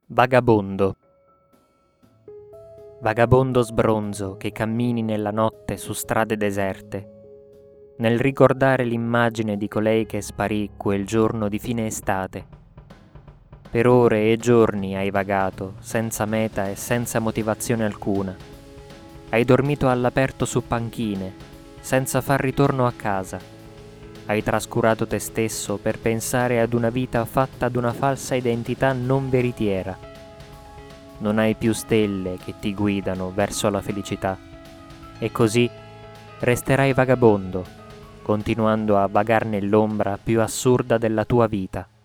Vagabondo. Vagabondo sbronzo che cammini nella notte su strade deserte, nel ricordare l'immagine di colei che sparì quel giorno di fine estate. Per ore e giorni hai vagato, senza meta e senza motivazione alcuna. Hai dormito all'aperto su panchine, senza far ritorno a casa. Hai trascurato te stesso per pensare ad una vita fatta d'una falsa identità non veritiera. Non hai più stelle che ti guidano verso la felicità e così resterai vagabondo, continuando a vagar nell'ombra più assurda della tua vita.